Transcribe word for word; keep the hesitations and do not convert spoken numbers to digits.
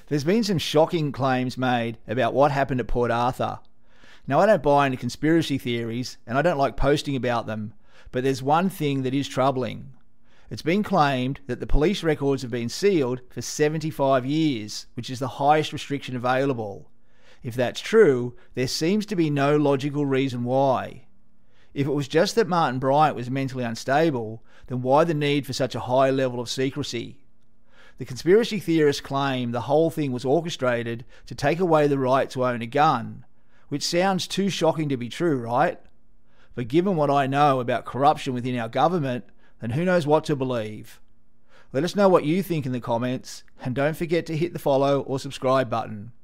There's been some shocking claims made about what happened at Port Arthur. Now, I don't buy into conspiracy theories, and I don't like posting about them, but there's one thing that is troubling. It's been claimed that the police records have been sealed for seventy-five years, which is the highest restriction available. If that's true, there seems to be no logical reason why. If it was just that Martin Bryant was mentally unstable, then why the need for such a high level of secrecy? The conspiracy theorists claim the whole thing was orchestrated to take away the right to own a gun, which sounds too shocking to be true, right? But given what I know about corruption within our government, then who knows what to believe? Let us know what you think in the comments, and don't forget to hit the follow or subscribe button.